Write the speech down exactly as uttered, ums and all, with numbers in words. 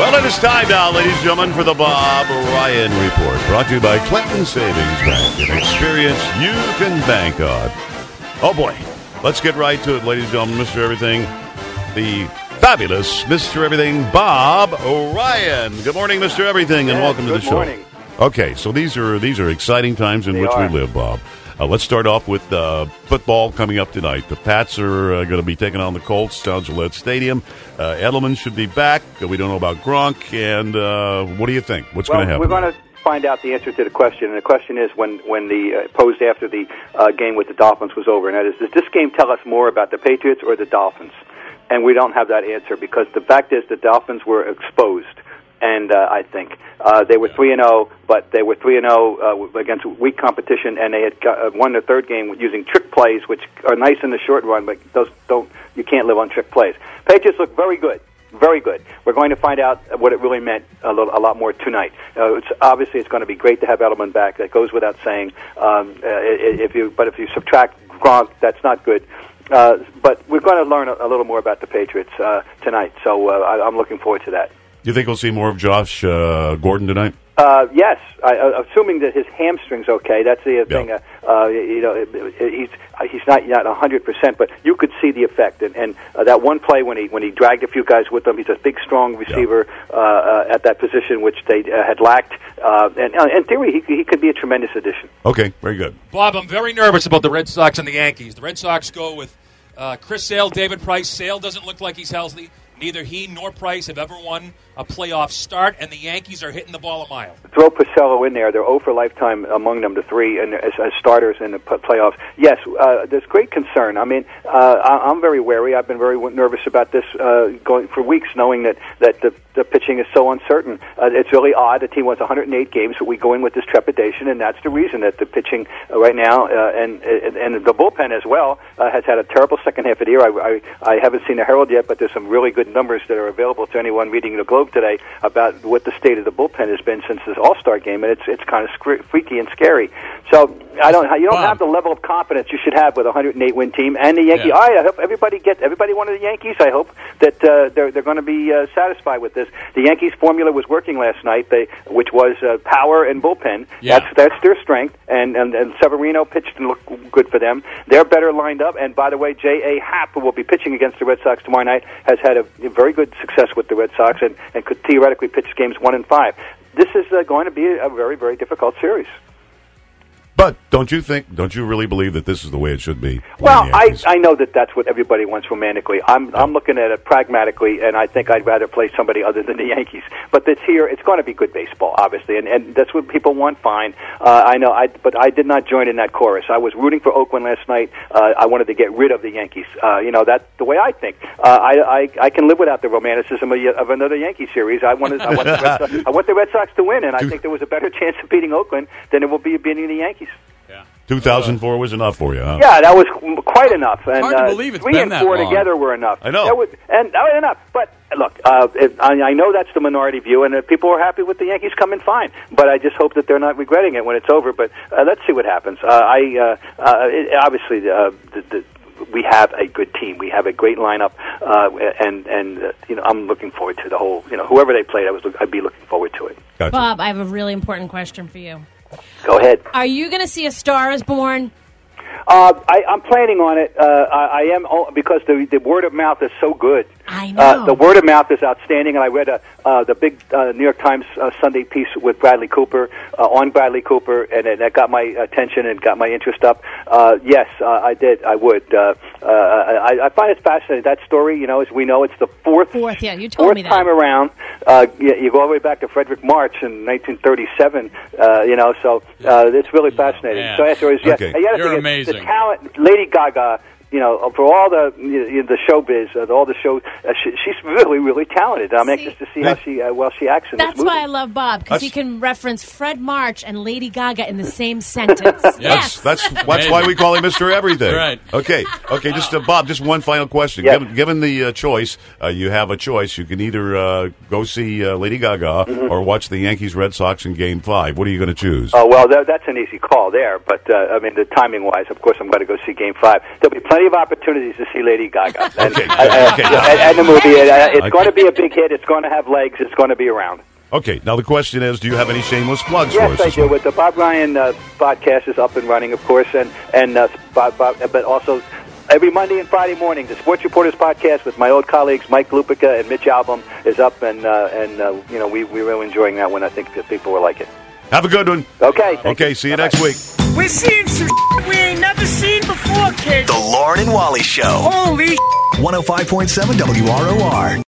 Well, it is time now, ladies and gentlemen, for the Bob Ryan Report. Brought to you by Clinton Savings Bank. An experience you can bank on. Oh, boy. Let's get right to it, ladies and gentlemen. Mister Everything, the fabulous Mister Everything, Bob Ryan. Good morning, Mister Everything, and yes, welcome to the show. Good morning. Okay, so these are these are exciting times in they which are. we live, Bob. Uh, let's start off with uh, football coming up tonight. The Pats are uh, going to be taking on the Colts down at Gillette Stadium. Uh, Edelman should be back. We don't know about Gronk. And uh, what do you think? What's well, going to happen? We're going to find out the answer to the question. And the question is when, when the uh, posed after the uh, game with the Dolphins was over. And that is, does this game tell us more about the Patriots or the Dolphins? And we don't have that answer because the fact is the Dolphins were exposed. And uh, I think uh, they were three and zero, but they were three and zero uh, against weak competition, and they had got, uh, won their third game using trick plays, which are nice in the short run, but those don't you can't live on trick plays. Patriots look very good, very good. We're going to find out what it really meant a, little, a lot more tonight. Uh, it's, obviously, it's going to be great to have Edelman back. That goes without saying. Um, uh, if you, but if you subtract Gronk, that's not good. Uh, but we're going to learn a, a little more about the Patriots uh, tonight, so uh, I, I'm looking forward to that. Do you think we'll see more of Josh uh, Gordon tonight? Uh, yes, I, uh, assuming that his hamstring's okay. That's the uh, Yeah. thing. Uh, uh, you know, he's he's not not a hundred percent, but you could see the effect. And, and uh, that one play when he when he dragged a few guys with him, he's a big, strong receiver yeah. uh, uh, at that position, which they uh, had lacked. Uh, and uh, in theory, he he could be a tremendous addition. Okay, very good. Bob, I'm very nervous about the Red Sox and the Yankees. The Red Sox go with uh, Chris Sale, David Price. Sale doesn't look like he's healthy. Neither he nor Price have ever won a playoff start, and the Yankees are hitting the ball a mile. Throw Porcello in there. They're zero for lifetime among them, the three, and as, as starters in the p- playoffs. Yes, uh, there's great concern. I mean, uh, I, I'm very wary. I've been very nervous about this uh, going for weeks, knowing that, that the, the pitching is so uncertain. Uh, it's really odd. The team wants one hundred eight games, but we go in with this trepidation, and that's the reason that the pitching uh, right now, uh, and, and and the bullpen as well, uh, has had a terrible second half of the year. I, I, I haven't seen the Herald yet, but there's some really good numbers that are available to anyone reading the Globe today about what the state of the bullpen has been since this All-Star game, and it's it's kind of sc- freaky and scary. So I don't you don't Bob. have the level of confidence you should have with a one hundred eight win team and the Yankees. Yeah. I, I hope everybody gets everybody wanted the Yankees. I hope that uh, they're they're going to be uh, satisfied with this. The Yankees formula was working last night, they which was uh, power and bullpen. Yeah. That's that's their strength, and, and and Severino pitched and looked good for them. They're better lined up, and by the way, J A. Happ, who will be pitching against the Red Sox tomorrow night, has had a, a very good success with the Red Sox and, and could theoretically pitch games one and five. This is uh, going to be a very, very difficult series. But don't you think, don't you really believe that this is the way it should be? Well, I, I know that that's what everybody wants romantically. I'm yeah. I'm looking at it pragmatically, and I think I'd rather play somebody other than the Yankees. But this here, it's going to be good baseball, obviously, and, and that's what people want, fine. Uh, I know, I, but I did not join in that chorus. I was rooting for Oakland last night. Uh, I wanted to get rid of the Yankees. Uh, you know, that's the way I think. Uh, I, I I can live without the romanticism of, of another Yankee series. I wanted, I, want the Red Sox, I want the Red Sox to win, and I think there was a better chance of beating Oakland than it will be of beating the Yankees. two thousand four was enough for you, huh? Yeah, that was quite enough. And hard to uh, believe it's three been and that four long. together were enough. I know. That was, and that was enough. But look, uh, it, I, I know that's the minority view, and uh, people are happy with the Yankees coming fine. But I just hope that they're not regretting it when it's over. But uh, let's see what happens. Uh, I uh, uh, it, obviously uh, the. the we have a good team. We have a great lineup, uh, and and uh, you know I'm looking forward to the whole. You know, whoever they played, I was I'd be looking forward to it. Gotcha. Bob, I have a really important question for you. Go ahead. Are you going to see A Star Is Born? Uh, I, I'm planning on it. Uh, I, I am oh, because the the word of mouth is so good. I know. Uh, the word of mouth is outstanding, and I read a, uh, the big uh, New York Times uh, Sunday piece with Bradley Cooper uh, on Bradley Cooper, and it, that got my attention and got my interest up. Uh, yes, uh, I did. I would. Uh, uh, I, I find it fascinating. That story, you know, as we know, it's the fourth, Fourth, yeah, you told fourth me that. time around. Uh, you, you go all the way back to Frederick March in nineteen thirty-seven. Uh, you know, so uh, it's really fascinating. man. So answer is yes. Okay. And the other You're thing is, amazing. The talent, Lady Gaga. You know, for all the you know, the showbiz, uh, all the show, uh, she, she's really, really talented. I'm See, anxious to see how she uh, well she acts in That's this movie. why I love Bob, because he That's- can reference Fred March and Lady Gaga in the same sentence. Yes. That's that's that's why we call him Mister Everything. Right. Okay. Okay. Just uh, Bob. Just one final question. Yes. Given, given the uh, choice, uh, you have a choice. You can either uh, go see uh, Lady Gaga Mm-hmm. or watch the Yankees Red Sox in Game Five. What are you going to choose? Oh well, that, that's an easy call there. But uh, I mean, the timing wise, of course, I'm going to go see Game Five. There'll be plenty plenty of opportunities to see Lady Gaga. And, Okay. uh, Okay. and, and the movie. Uh, it's Okay. going to be a big hit. It's going to have legs. It's going to be around. Okay, now the question is, do you have any shameless plugs Yes, for us? I this do. morning? With the Bob Ryan uh, podcast is up and running, of course, and and uh, Bob, Bob, but also every Monday and Friday morning, the Sports Reporters podcast with my old colleagues Mike Lupica and Mitch Album is up, and uh, and uh, you know we we're really enjoying that one. I think that people will like it. Have a good one. Okay. thank Okay, you. see you Bye-bye. next week. We're seeing some we ain't never seen before, kids. The Lauren and Wally Show. Holy one oh five point seven W R O R.